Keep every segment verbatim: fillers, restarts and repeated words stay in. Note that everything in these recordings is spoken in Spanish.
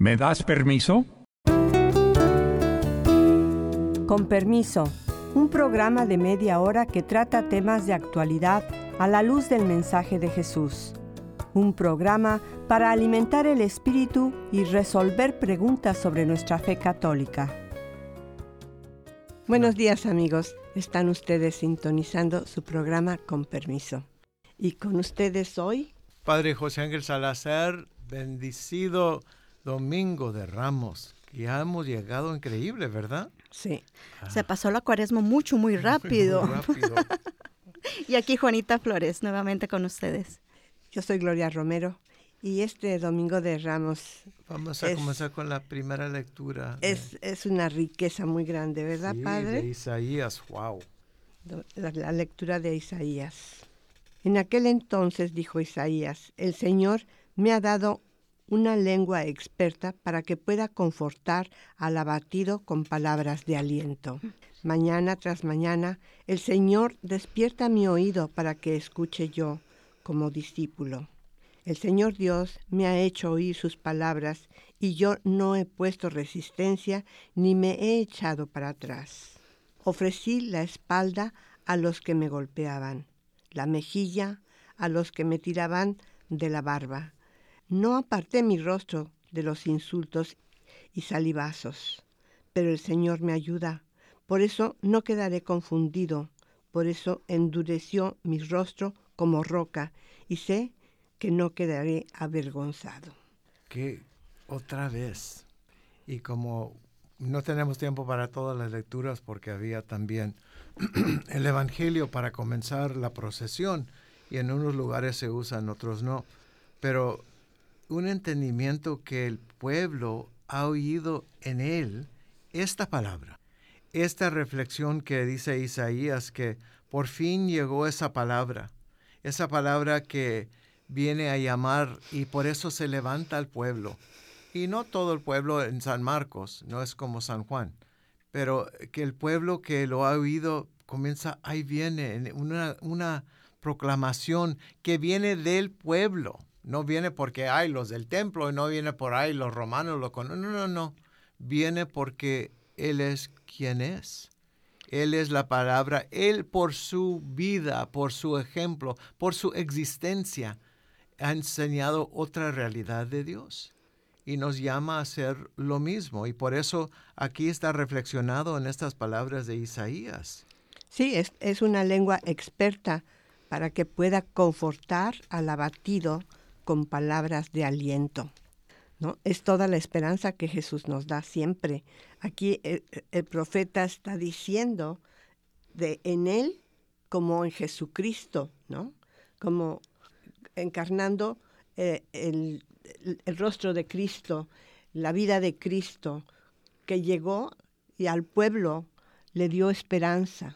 ¿Me das permiso? Con permiso, un programa de media hora que trata temas de actualidad a la luz del mensaje de Jesús. Un programa para alimentar el espíritu y resolver preguntas sobre nuestra fe católica. Buenos días, amigos. Están ustedes sintonizando su programa Con Permiso. Y con ustedes hoy, Padre José Ángel Salazar, bendecido Domingo de Ramos. Ya hemos llegado, increíble, ¿verdad? sí, Ah, Se pasó la cuaresma mucho, muy rápido. Muy rápido. Y aquí Juanita Flores, nuevamente con ustedes. yo soy Gloria Romero y este Domingo de Ramos Vamos a Es- comenzar con la primera lectura. de- es, es una riqueza muy grande, ¿verdad, sí, Padre? de Isaías, wow. La, la lectura de Isaías. En aquel entonces, dijo Isaías, el Señor me ha dado una lengua experta para que pueda confortar al abatido con palabras de aliento. Mañana tras mañana, el Señor despierta mi oído para que escuche yo como discípulo. El Señor Dios me ha hecho oír sus palabras y yo no he puesto resistencia ni me he echado para atrás. Ofrecí la espalda a los que me golpeaban, la mejilla a los que me tiraban de la barba. No aparté mi rostro de los insultos y salivazos, pero el Señor me ayuda. Por eso no quedaré confundido, por eso endureció mi rostro como roca y sé que no quedaré avergonzado. Que otra vez. Y como no tenemos tiempo para todas las lecturas porque había también el Evangelio para comenzar la procesión y en unos lugares se usa, en otros no. Pero un entendimiento que el pueblo ha oído en él esta palabra, esta reflexión que dice Isaías, que por fin llegó esa palabra, esa palabra que viene a llamar y por eso se levanta el pueblo. Y no todo el pueblo en San Marcos, no es como San Juan, pero que el pueblo que lo ha oído comienza, ahí viene, una, una proclamación que viene del pueblo. No viene porque hay los del templo y no viene por ahí los romanos lo conocen. No, no, no. Viene porque Él es quien es. Él es la palabra. Él por su vida, por su ejemplo, por su existencia, ha enseñado otra realidad de Dios. Y nos llama a hacer lo mismo. Y por eso aquí está reflexionado en estas palabras de Isaías. Sí, es, es una lengua experta para que pueda confortar al abatido con palabras de aliento, ¿no? Es toda la esperanza que Jesús nos da siempre. Aquí el, el profeta está diciendo de en Él como en Jesucristo, ¿no? Como encarnando eh, el, el, el rostro de Cristo, la vida de Cristo, que llegó y al pueblo le dio esperanza.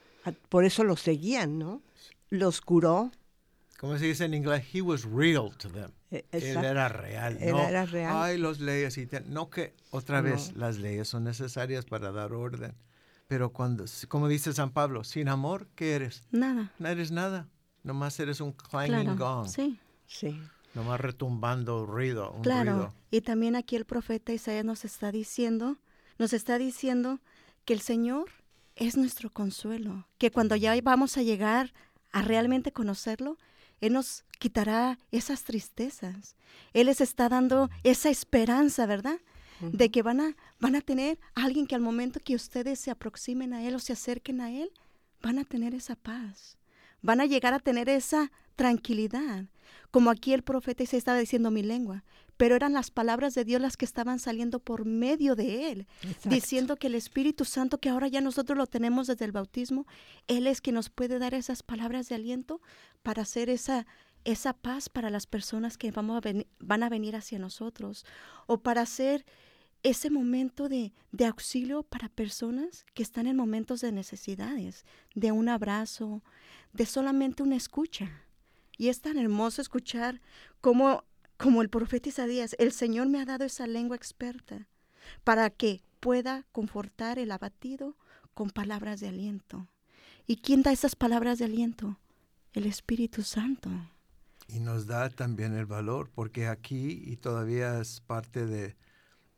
Por eso lo seguían, ¿no? Los curó. Como se dice en inglés, he was real to them. Eh, Él exacto. era real. Él no, era real. Ay, las leyes. Y te- no que, otra No. vez, las leyes son necesarias para dar orden. Pero cuando, como dice San Pablo, sin amor, ¿qué eres? Nada. No eres nada. Nomás eres un clanging Claro, gong. sí, Sí. Nomás retumbando ruido, un claro. ruido. Y también aquí el profeta Isaías nos está diciendo, nos está diciendo que el Señor es nuestro consuelo, que cuando ya vamos a llegar a realmente conocerlo, Él nos quitará esas tristezas. Él les está dando esa esperanza, ¿verdad? Uh-huh. De que van a, van a tener a alguien que al momento que ustedes se aproximen a Él o se acerquen a Él, van a tener esa paz. Van a llegar a tener esa tranquilidad. Como aquí el profeta se estaba diciendo mi lengua, pero eran las palabras de Dios las que estaban saliendo por medio de Él, Exacto. diciendo que el Espíritu Santo, que ahora ya nosotros lo tenemos desde el bautismo, Él es quien nos puede dar esas palabras de aliento para hacer esa, esa paz para las personas que vamos a ven- van a venir hacia nosotros, o para hacer ese momento de, de auxilio para personas que están en momentos de necesidades, de un abrazo, de solamente una escucha. Y es tan hermoso escuchar cómo, como el profeta Isaías, el Señor me ha dado esa lengua experta para que pueda confortar el abatido con palabras de aliento. ¿Y quién da esas palabras de aliento? El Espíritu Santo. Y nos da también el valor, porque aquí, y todavía es parte de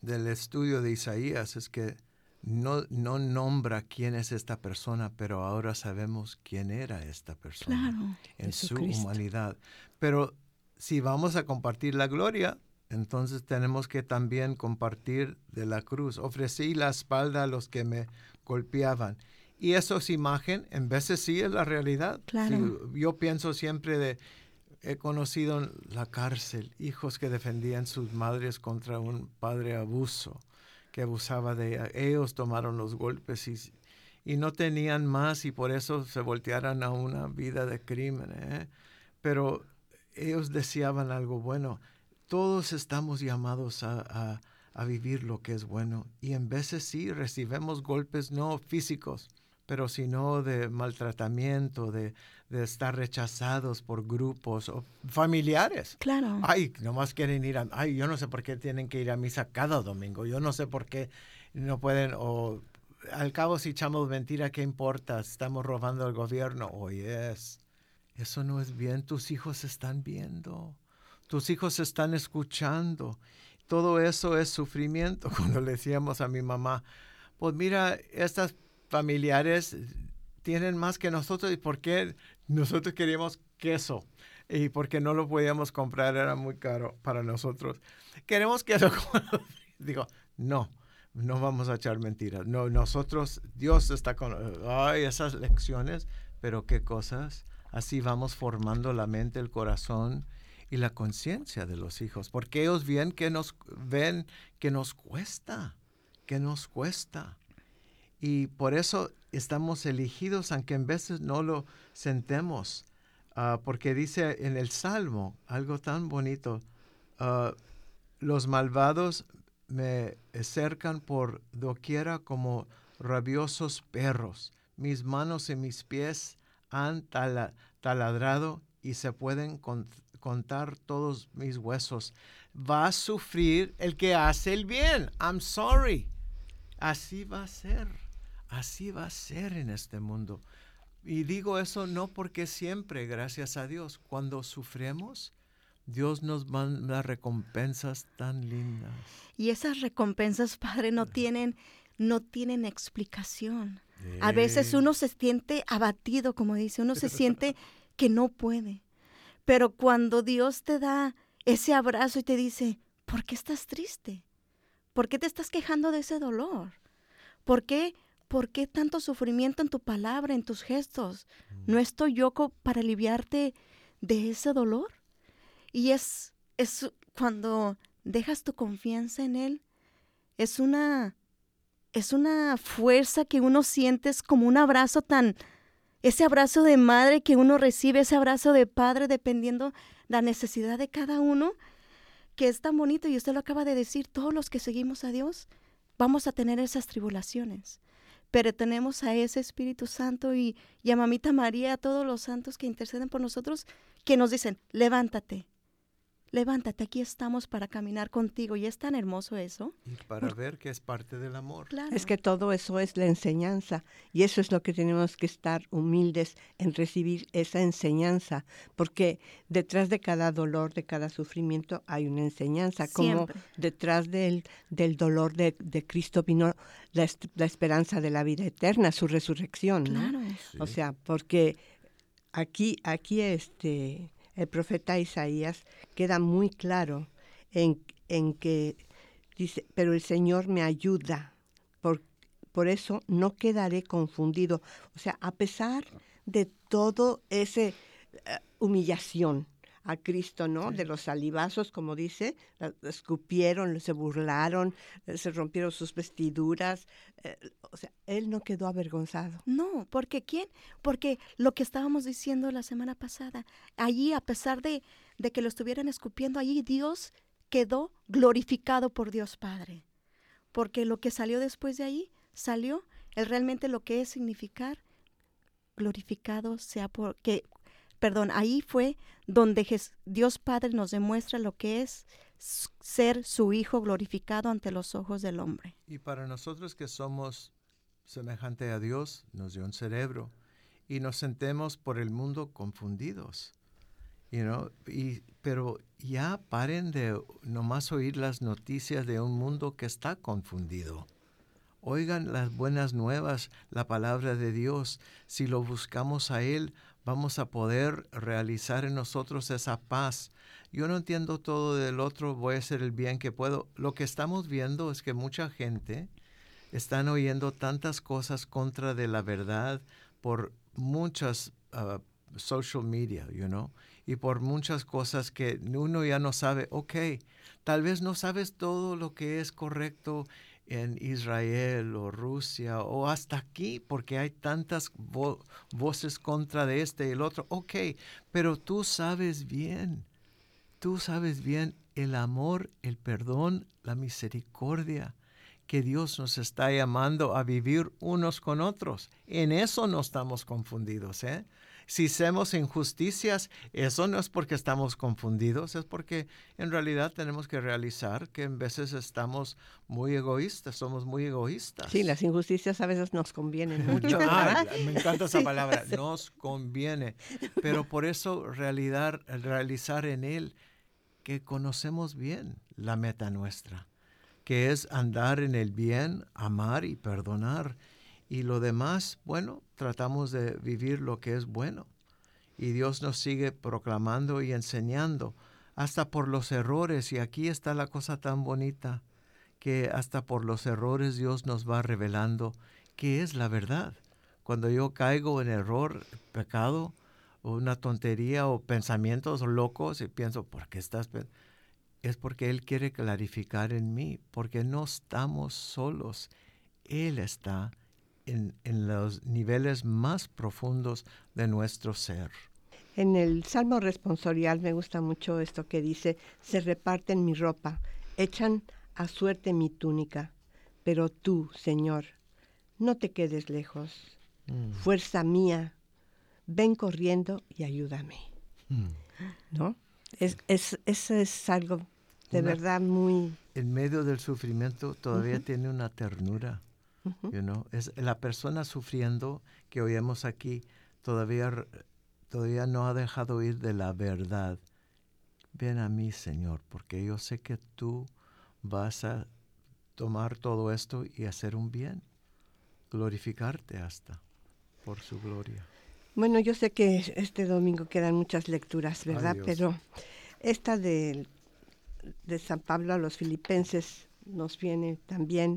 del estudio de Isaías es que no, no nombra quién es esta persona, pero ahora sabemos quién era esta persona Claro. en su Jesucristo. humanidad. Pero si vamos a compartir la gloria, entonces tenemos que también compartir de la cruz. Ofrecí la espalda a los que me golpeaban. Y eso es imagen, en veces sí es la realidad. Claro. Sí, yo pienso siempre de, he conocido en la cárcel hijos que defendían sus madres contra un padre abuso, que abusaba de ella. Ellos tomaron los golpes y, y no tenían más y por eso se voltearon a una vida de crimen, ¿eh? Pero ellos deseaban algo bueno. Todos estamos llamados a, a, a vivir lo que es bueno y en veces sí recibimos golpes no físicos, pero sino de maltratamiento, de, de estar rechazados por grupos o familiares. Claro. Ay, nomás quieren ir a... Ay, yo no sé por qué tienen que ir a misa cada domingo. Yo no sé por qué no pueden... O al cabo, si echamos mentira, ¿qué importa? Estamos robando al gobierno. Oye, es, eso no es bien. Tus hijos están viendo. Tus hijos están escuchando. Todo eso es sufrimiento. Cuando le decíamos a mi mamá, pues mira, estas familiares tienen más que nosotros. ¿Y por qué nosotros queríamos queso? Y porque no lo podíamos comprar, era muy caro para nosotros. Queremos queso. Digo, no, no vamos a echar mentiras. No, nosotros, Dios está con... Ay, esas lecciones, pero qué cosas. Así vamos formando la mente, el corazón y la conciencia de los hijos. Porque ellos ven que nos, ven que nos cuesta, que nos cuesta. Y por eso estamos elegidos, aunque en veces no lo sentemos. Uh, porque dice en el Salmo algo tan bonito, uh, los malvados me cercan por doquiera como rabiosos perros, mis manos y mis pies han tala, taladrado y se pueden con, contar todos mis huesos. Va a sufrir el que hace el bien. I'm sorry. Así va a ser, así va a ser en este mundo. Y digo eso no porque siempre, gracias a Dios, cuando sufrimos, Dios nos manda recompensas tan lindas. Y esas recompensas, Padre, no tienen, no tienen explicación. Eh. A veces uno se siente abatido, como dice, uno se siente que no puede. Pero cuando Dios te da ese abrazo y te dice, ¿por qué estás triste? ¿Por qué te estás quejando de ese dolor? ¿Por qué? ¿Por qué tanto sufrimiento en tu palabra, en tus gestos? ¿No estoy yo para aliviarte de ese dolor? Y es, es cuando dejas tu confianza en Él, es una, es una fuerza que uno siente, es como un abrazo tan, ese abrazo de madre que uno recibe, ese abrazo de padre, dependiendo la necesidad de cada uno, que es tan bonito. Y usted lo acaba de decir, todos los que seguimos a Dios vamos a tener esas tribulaciones. Pero tenemos a ese Espíritu Santo y, y a Mamita María, a todos los santos que interceden por nosotros, que nos dicen, levántate, levántate, aquí estamos para caminar contigo. Y es tan hermoso eso. Y para por... ver que es parte del amor. Claro. Es que todo eso es la enseñanza. Y eso es lo que tenemos que estar humildes en recibir esa enseñanza. Porque detrás de cada dolor, de cada sufrimiento, hay una enseñanza. Siempre. Como detrás del, del dolor de, de Cristo vino la, la esperanza de la vida eterna, su resurrección, ¿no? Claro. Sí. O sea, porque aquí, aquí este... el profeta Isaías queda muy claro en, en que dice, pero el Señor me ayuda, por, por eso no quedaré confundido. O sea, a pesar de todo ese uh, humillación a Cristo, ¿no? Sí. De los salivazos, como dice, escupieron, se burlaron, se rompieron sus vestiduras. Eh, o sea, Él no quedó avergonzado. No, porque ¿quién? Porque lo que estábamos diciendo la semana pasada, allí a pesar de, de que lo estuvieran escupiendo, allí Dios quedó glorificado por Dios Padre. Porque lo que salió después de ahí, salió, él realmente lo que es significar, glorificado sea por... que Perdón, ahí fue donde Dios Padre nos demuestra lo que es ser su Hijo glorificado ante los ojos del hombre. Y para nosotros que somos semejante a Dios, nos dio un cerebro y nos sentemos por el mundo confundidos. You know, y, pero ya paren de nomás oír las noticias de un mundo que está confundido. Oigan las buenas nuevas, la palabra de Dios. Si lo buscamos a Él, vamos a poder realizar en nosotros esa paz. Yo no entiendo todo del otro, voy a hacer el bien que puedo. Lo que estamos viendo es que mucha gente están oyendo tantas cosas contra de la verdad por muchas uh, social media, you know, y por muchas cosas que uno ya no sabe. Ok, tal vez no sabes todo lo que es correcto en Israel o Rusia o hasta aquí, porque hay tantas vo- voces contra de este y el otro. Ok, pero tú sabes bien, tú sabes bien el amor, el perdón, la misericordia que Dios nos está llamando a vivir unos con otros. En eso no estamos confundidos, ¿eh? Si hacemos injusticias, eso no es porque estamos confundidos, es porque en realidad tenemos que realizar que en veces estamos muy egoístas, somos muy egoístas. Sí, las injusticias a veces nos convienen mucho, ¿verdad? Ah, me encanta esa Sí, palabra, sí. nos conviene. Pero por eso realidad, realizar en Él que conocemos bien la meta nuestra, que es andar en el bien, amar y perdonar. Y lo demás, bueno, tratamos de vivir lo que es bueno. Y Dios nos sigue proclamando y enseñando, hasta por los errores. Y aquí está la cosa tan bonita, que hasta por los errores Dios nos va revelando qué es la verdad. Cuando yo caigo en error, pecado, o una tontería, o pensamientos locos, y pienso, ¿por qué estás pensando? Es porque Él quiere clarificar en mí, porque no estamos solos. Él está en, en los niveles más profundos de nuestro ser. En el Salmo responsorial me gusta mucho esto que dice, se reparten mi ropa, echan a suerte mi túnica, pero tú, Señor, no te quedes lejos. Mm. Fuerza mía, ven corriendo y ayúdame. Mm. ¿No? Es, es, eso es algo de Una- verdad muy... En medio del sufrimiento todavía Ujú. tiene una ternura. Ujú. You know? Es la persona sufriendo que oímos aquí todavía, todavía no ha dejado ir de la verdad. Ven a mí, Señor, porque yo sé que tú vas a tomar todo esto y hacer un bien, glorificarte hasta por su gloria. Bueno, yo sé que este domingo quedan muchas lecturas, ¿verdad? Ay, Dios. Pero esta de, de San Pablo a los Filipenses nos viene también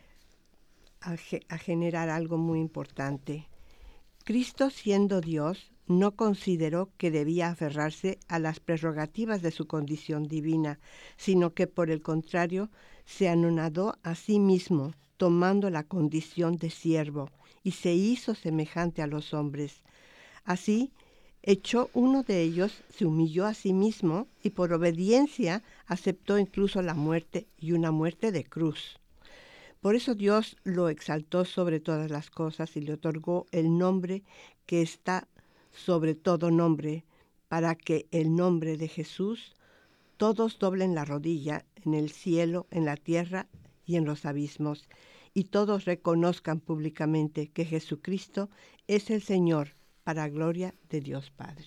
a, ge- a generar algo muy importante. Cristo, siendo Dios, no consideró que debía aferrarse a las prerrogativas de su condición divina, sino que por el contrario se anonadó a sí mismo, tomando la condición de siervo, y se hizo semejante a los hombres. Así, echó uno de ellos, se humilló a sí mismo y por obediencia aceptó incluso la muerte y una muerte de cruz. Por eso Dios lo exaltó sobre todas las cosas y le otorgó el nombre que está sobre todo nombre, para que el nombre de Jesús todos doblen la rodilla en el cielo, en la tierra y en los abismos, y todos reconozcan públicamente que Jesucristo es el Señor, para gloria de Dios Padre.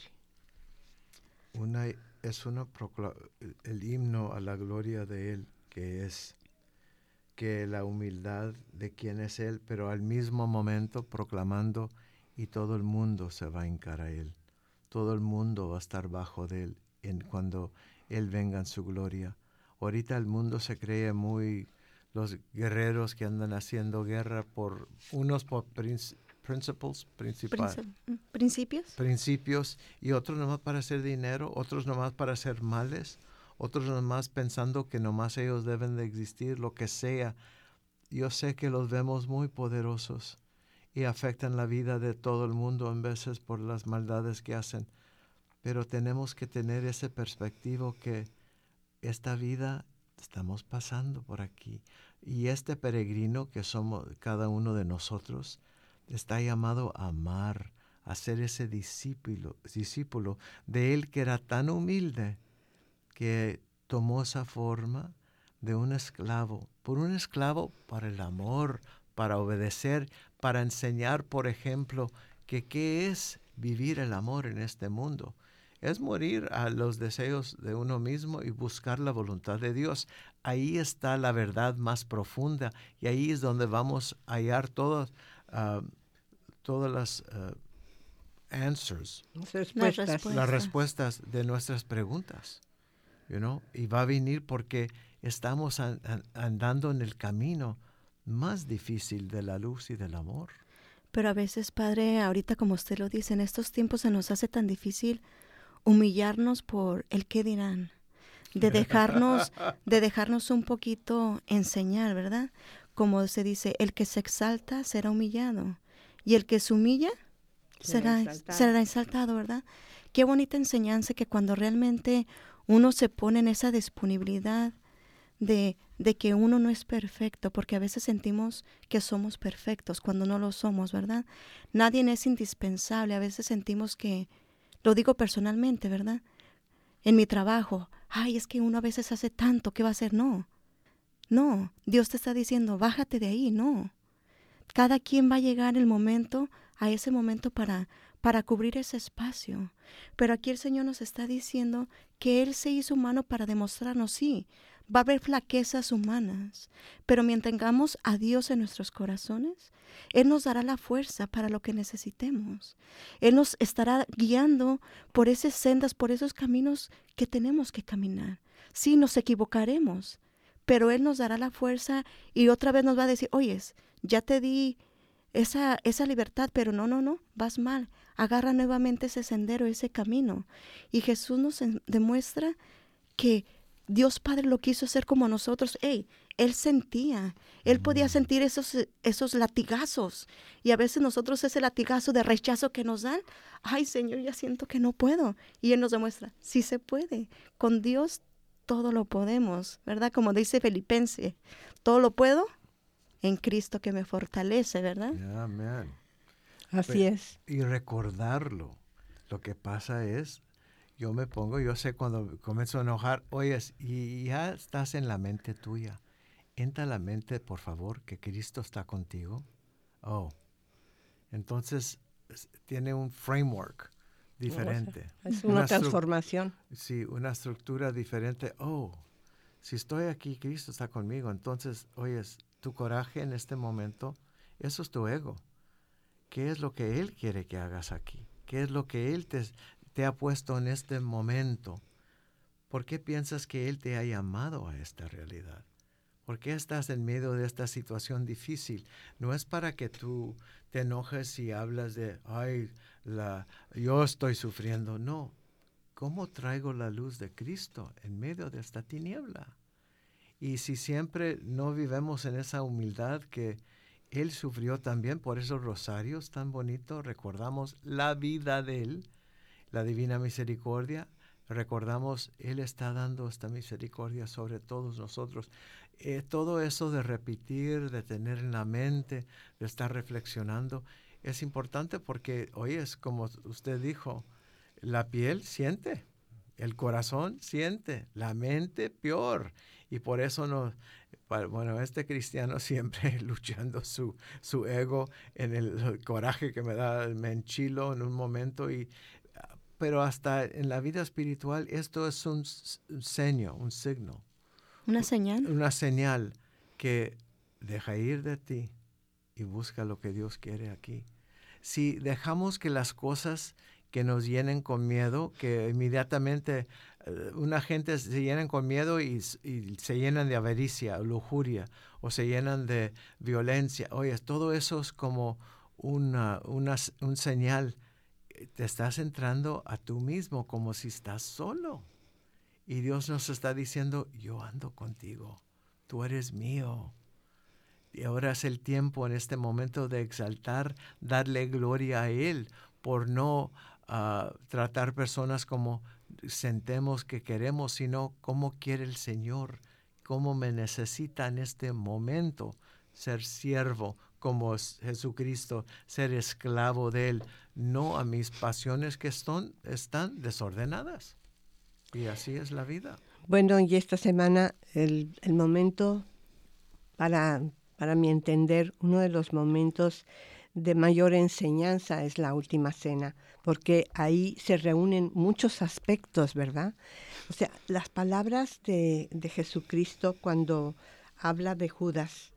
Una, es una procla- el himno a la gloria de Él, que es que la humildad de quien es Él, pero al mismo momento proclamando, y todo el mundo se va a hincar a Él. Todo el mundo va a estar bajo de Él en cuando Él venga en su gloria. Ahorita el mundo se cree muy, los guerreros que andan haciendo guerra por unos por princ- principles, principal, Princip- ¿Principios? principios, y otros nomás para hacer dinero, otros nomás para hacer males, otros nomás pensando que nomás ellos deben de existir, lo que sea. Yo sé que los vemos muy poderosos y afectan la vida de todo el mundo en veces por las maldades que hacen, pero tenemos que tener ese perspectivo que esta vida estamos pasando por aquí, y este peregrino que somos cada uno de nosotros está llamado a amar, a ser ese discípulo, discípulo de Él, que era tan humilde que tomó esa forma de un esclavo, por un esclavo para el amor, para obedecer, para enseñar, por ejemplo, que qué es vivir el amor en este mundo. es morir a los deseos de uno mismo y buscar la voluntad de Dios. Ahí está la verdad más profunda y ahí es donde vamos a hallar todas, uh, todas las uh, answers, Las Las respuestas. respuestas. las respuestas de nuestras preguntas. You know? Y va a venir porque estamos an- an- andando en el camino más difícil de la luz y del amor. Pero a veces, Padre, ahorita como usted lo dice, en estos tiempos se nos hace tan difícil humillarnos por el qué dirán, de dejarnos, de dejarnos un poquito enseñar, ¿verdad? Como se dice, el que se exalta será humillado y el que se humilla será, Será será, exaltado. será exaltado, ¿verdad? Qué bonita enseñanza que cuando realmente uno se pone en esa disponibilidad de, de que uno no es perfecto, porque a veces sentimos que somos perfectos cuando no lo somos, ¿verdad? Nadie es indispensable, a veces sentimos que, lo digo personalmente, ¿verdad? En mi trabajo, ay, es que uno a veces hace tanto, ¿qué va a hacer? No, no, Dios te está diciendo, bájate de ahí, no. Cada quien va a llegar el momento, a ese momento para, para cubrir ese espacio. Pero aquí el Señor nos está diciendo que Él se hizo humano para demostrarnos, sí, va a haber flaquezas humanas, pero mientras tengamos a Dios en nuestros corazones, Él nos dará la fuerza para lo que necesitemos. Él nos estará guiando por esas sendas, por esos caminos que tenemos que caminar. Sí, nos equivocaremos, pero Él nos dará la fuerza y otra vez nos va a decir, oyes, ya te di esa, esa libertad, pero no, no, no, vas mal. Agarra nuevamente ese sendero, ese camino. Y Jesús nos en- demuestra que Dios Padre lo quiso hacer como nosotros. Ey, Él sentía, Él podía sentir esos, esos latigazos. Y a veces nosotros ese latigazo de rechazo que nos dan, ay Señor, ya siento que no puedo. Y Él nos demuestra, sí se puede. Con Dios todo lo podemos, ¿verdad? Como dice Filipenses, todo lo puedo en Cristo que me fortalece, ¿verdad? Amén. Así Pe- es. Y recordarlo. Lo que pasa es, yo me pongo, yo sé cuando comienzo a enojar, oyes, y ya estás en la mente tuya. Entra a la mente, por favor, que Cristo está contigo. Oh, entonces es- tiene un framework diferente. Es una estru- transformación. Sí, una estructura diferente. Oh, si estoy aquí, Cristo está conmigo. Entonces, oyes, tu coraje en este momento, eso es tu ego. ¿Qué es lo que Él quiere que hagas aquí? ¿Qué es lo que Él te, te ha puesto en este momento? ¿Por qué piensas que Él te ha llamado a esta realidad? ¿Por qué estás en medio de esta situación difícil? No es para que tú te enojes y hablas de, ay, la, yo estoy sufriendo. No. ¿Cómo traigo la luz de Cristo en medio de esta tiniebla? Y si siempre no vivemos en esa humildad que Él sufrió también por esos rosarios tan bonitos, recordamos la vida de Él, la divina misericordia, recordamos Él está dando esta misericordia sobre todos nosotros. Eh, todo eso de repetir, de tener en la mente, de estar reflexionando, es importante porque, oye, es como usted dijo, la piel siente, el corazón siente, la mente peor. Y por eso no, bueno, este cristiano siempre luchando su, su ego en el, el coraje que me da, me enchilo en un momento. Y, pero hasta en la vida espiritual esto es un, un seño, un signo. Una señal. Una señal que deja ir de ti y busca lo que Dios quiere aquí. Si dejamos que las cosas que nos llenen con miedo, que inmediatamente uh, una gente se llenan con miedo y, y se llenan de avaricia, lujuria, o se llenan de violencia. Oye, todo eso es como una, una, un señal. Te estás entrando a tú mismo como si estás solo. Y Dios nos está diciendo, yo ando contigo, tú eres mío. Y ahora es el tiempo en este momento de exaltar, darle gloria a Él por no uh, tratar personas como sentemos que queremos, sino como quiere el Señor, cómo me necesita en este momento ser siervo como Jesucristo, ser esclavo de Él, no a mis pasiones que están, están desordenadas. Y así es la vida. Bueno, y esta semana el, el momento, para, para mi entender, uno de los momentos de mayor enseñanza es la última cena, porque ahí se reúnen muchos aspectos, ¿verdad? O sea, las palabras de, de Jesucristo cuando habla de Judas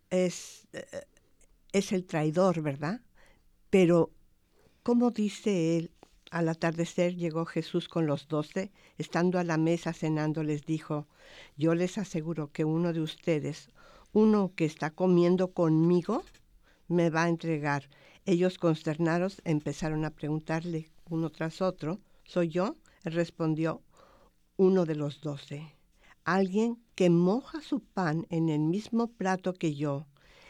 es, eh, es el traidor, ¿verdad? Pero, ¿cómo dice él? Al atardecer llegó Jesús con los doce, estando a la mesa cenando, les dijo, yo les aseguro que uno de ustedes, uno que está comiendo conmigo, me va a entregar. Ellos consternados empezaron a preguntarle uno tras otro, ¿soy yo? Él respondió, uno de los doce. Alguien que moja su pan en el mismo plato que yo.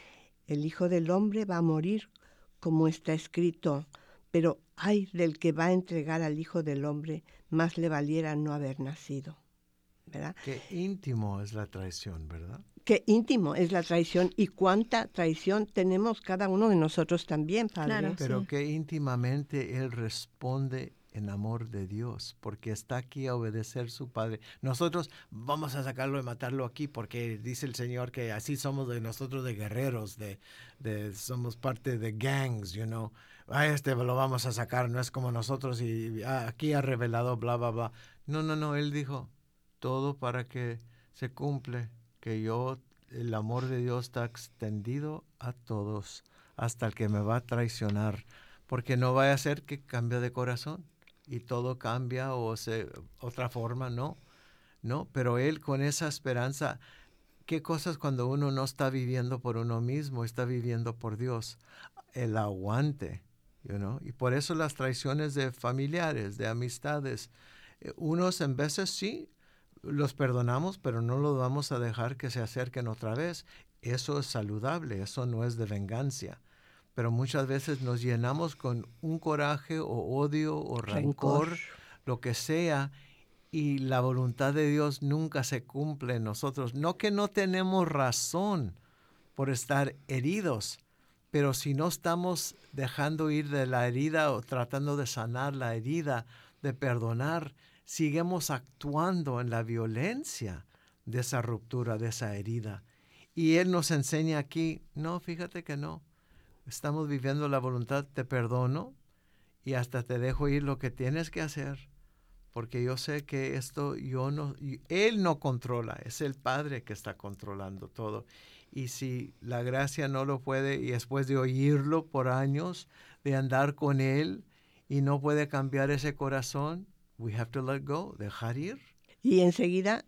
El Hijo del Hombre va a morir como está escrito, pero ay del que va a entregar al Hijo del Hombre, más le valiera no haber nacido. ¿Verdad? Qué íntimo es la traición, ¿verdad? Qué íntimo es la traición y cuánta traición tenemos cada uno de nosotros también, Padre. Claro. Pero Sí. qué íntimamente Él responde en amor de Dios, porque está aquí a obedecer su Padre. Nosotros vamos a sacarlo y matarlo aquí, porque dice el Señor que así somos de nosotros de guerreros, de, de somos parte de gangs, you know. Ah, este lo vamos a sacar, no es como nosotros y ah, aquí ha revelado bla, bla, bla. No, no, no, Él dijo, todo para que se cumple, que yo, el amor de Dios está extendido a todos, hasta el que me va a traicionar, porque no vaya a ser que cambie de corazón y todo cambia o se otra forma, no, no, pero Él con esa esperanza, ¿qué cosas cuando uno no está viviendo por uno mismo, está viviendo por Dios? El aguante, you know? Y por eso las traiciones de familiares, de amistades, eh, unos en veces sí, los perdonamos, pero no los vamos a dejar que se acerquen otra vez. Eso es saludable, eso no es de venganza. Pero muchas veces nos llenamos con un coraje o odio o rencor, Rencor. lo que sea, y la voluntad de Dios nunca se cumple en nosotros. No que no tenemos razón por estar heridos, pero si no estamos dejando ir de la herida o tratando de sanar la herida, de perdonar, seguimos actuando en la violencia de esa ruptura, de esa herida. Y Él nos enseña aquí, no, fíjate que no. Estamos viviendo la voluntad, te perdono y hasta te dejo ir lo que tienes que hacer, porque yo sé que esto yo no, Él no controla, es el Padre que está controlando todo. Y si la gracia no lo puede, y después de oírlo por años, de andar con Él y no puede cambiar ese corazón, we have to let go, dejar ir. Y enseguida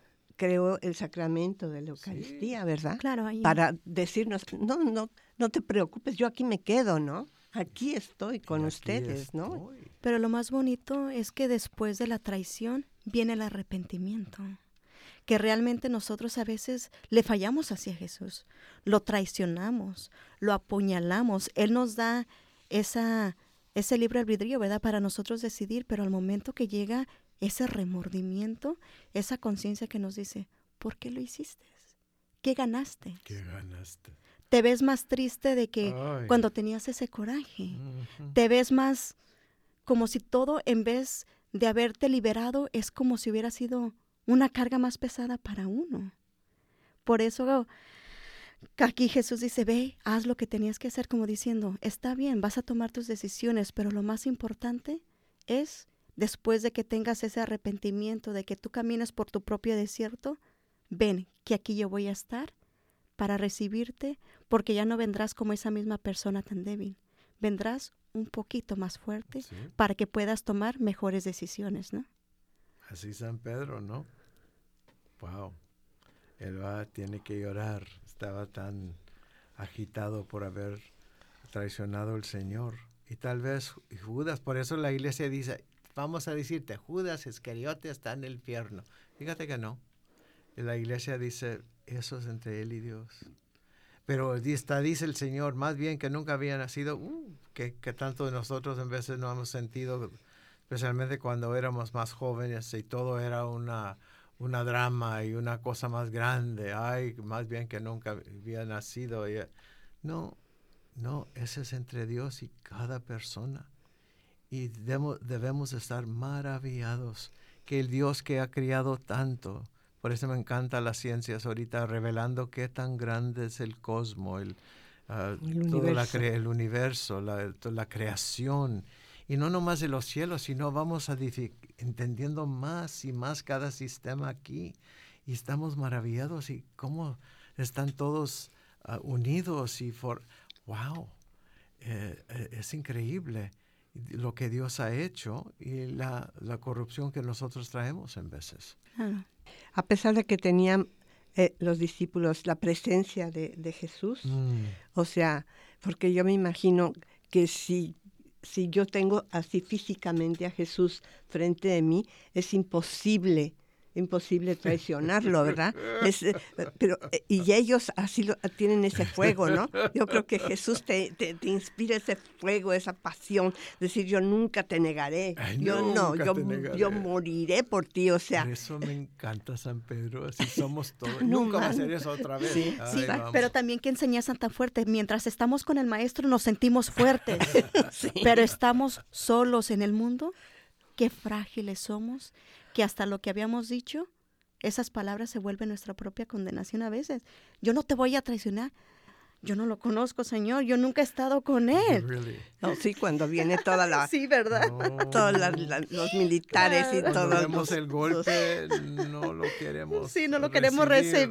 creó el sacramento de la Eucaristía, Sí. ¿verdad? Claro, ahí. Para decirnos, no, no, no te preocupes, yo aquí me quedo, ¿no? Aquí estoy con Y aquí ustedes, ¿no? estoy. Pero lo más bonito es que después de la traición viene el arrepentimiento. Que realmente nosotros a veces le fallamos hacia Jesús, lo traicionamos, lo apuñalamos. Él nos da esa, ese libre albedrío, ¿verdad? Para nosotros decidir, pero al momento que llega ese remordimiento, esa conciencia que nos dice, ¿por qué lo hiciste? ¿Qué ganaste? ¿Qué ganaste? Te ves más triste de que Ay. cuando tenías ese coraje. Ujú. Te ves más como si todo, en vez de haberte liberado, es como si hubiera sido una carga más pesada para uno. Por eso aquí Jesús dice, ve, haz lo que tenías que hacer, como diciendo, está bien, vas a tomar tus decisiones, pero lo más importante es, después de que tengas ese arrepentimiento, de que tú camines por tu propio desierto, ven, que aquí yo voy a estar para recibirte, porque ya no vendrás como esa misma persona tan débil. Vendrás un poquito más fuerte Sí. para que puedas tomar mejores decisiones, ¿no? Así San Pedro, ¿no? Wow. Él va, tiene que llorar. Estaba tan agitado por haber traicionado al Señor. Y tal vez Judas, por eso la iglesia dice, vamos a decirte, Judas Iscariote está en el infierno. Fíjate que no. La iglesia dice, eso es entre él y Dios. Pero está, dice el Señor, más bien que nunca había nacido, uh, que, que tanto de nosotros en veces no hemos sentido, especialmente cuando éramos más jóvenes y todo era una, una drama y una cosa más grande. Ay, más bien que nunca había nacido. Y, no, no, ese es entre Dios y cada persona. Y debemos, debemos estar maravillados que el Dios que ha criado tanto, por eso me encantan las ciencias ahorita, revelando qué tan grande es el cosmos, el, uh, el todo la universo, cre- el universo la, la creación. Y no nomás de los cielos, sino vamos a difi- entendiendo más y más cada sistema aquí. Y estamos maravillados y cómo están todos uh, unidos. Y for, wow, eh, eh, es increíble lo que Dios ha hecho y la, la corrupción que nosotros traemos en veces. Ah. A pesar de que tenían eh, los discípulos la presencia de, de Jesús, Mm. o sea, porque yo me imagino que si... Si yo tengo así físicamente a Jesús frente de mí, es imposible, imposible traicionarlo, ¿verdad? Es, eh, pero, eh, y ellos así lo, tienen ese fuego, ¿no? Yo creo que Jesús te, te, te inspira ese fuego, esa pasión, decir yo nunca te negaré, Ay, yo no, nunca yo, te negaré. yo moriré por ti, o sea. Por eso me encanta San Pedro, así somos todos. No, Nunca va a man. ser eso otra vez. Sí, Ay, Sí, vamos. pero también qué enseñanza tan fuerte. Mientras estamos con el maestro nos sentimos fuertes, pero estamos solos en el mundo. Qué frágiles somos, que hasta lo que habíamos dicho, esas palabras se vuelven nuestra propia condenación a veces. Yo no te voy a traicionar. Yo no lo conozco, Señor. Yo nunca he estado con él. Really. No, sí, cuando viene toda la, Sí, ¿verdad? No. todos la- la- los militares y Cuando todos vemos los, el golpe, no lo queremos Sí, no lo queremos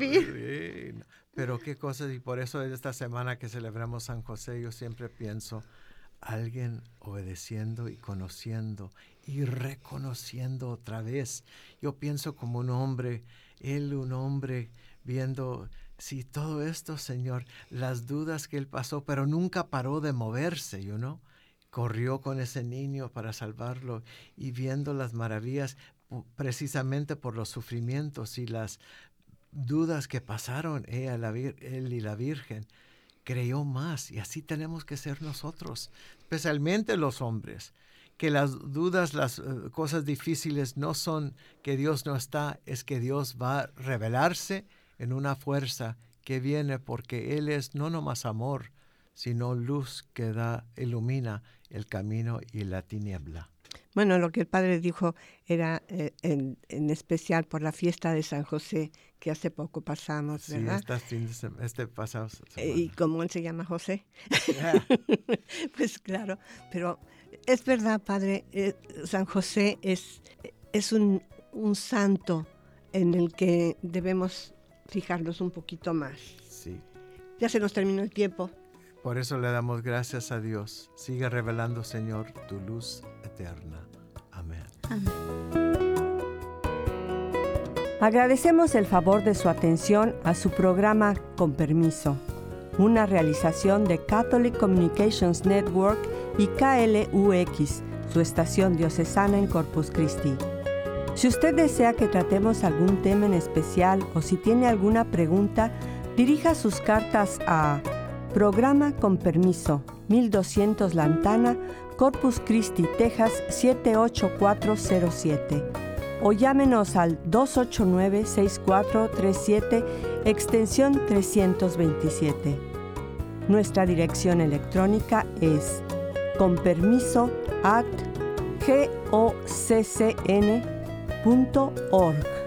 Sí. Pero qué cosas, y por eso esta semana que celebramos San José, yo siempre pienso, alguien obedeciendo y conociendo y reconociendo otra vez. Yo pienso como un hombre, él un hombre viendo, sí, todo esto, Señor, las dudas que él pasó, pero nunca paró de moverse, you know? Corrió con ese niño para salvarlo y viendo las maravillas precisamente por los sufrimientos y las dudas que pasaron ella, la vir- él y la Virgen. Creyó más y así tenemos que ser nosotros, especialmente los hombres, que las dudas, las uh, cosas difíciles no son que Dios no está, es que Dios va a revelarse en una fuerza que viene porque Él es no nomás amor, sino luz que da, ilumina el camino y la tiniebla. Bueno, lo que el padre dijo era eh, en, en especial por la fiesta de San José, que hace poco pasamos, Sí, ¿verdad? esta fin de sem- este pasado Eh, y semana. como él se llama José, Yeah. pues claro, pero es verdad, padre, eh, San José es, es un, un santo en el que debemos fijarnos un poquito más. Sí. Ya se nos terminó el tiempo. Por eso le damos gracias a Dios. Sigue revelando, Señor, tu luz eterna. Amén. Agradecemos el favor de su atención a su programa Con Permiso, una realización de Catholic Communications Network y K L U X, su estación diocesana en Corpus Christi. Si usted desea que tratemos algún tema en especial o si tiene alguna pregunta, dirija sus cartas a Programa Con Permiso, mil doscientos Lantana, Corpus Christi, Texas siete ocho cuatro cero siete. O llámenos al dos ocho nueve, seis cuatro tres siete, extensión trescientos veintisiete. Nuestra dirección electrónica es conpermiso at goccn punto org.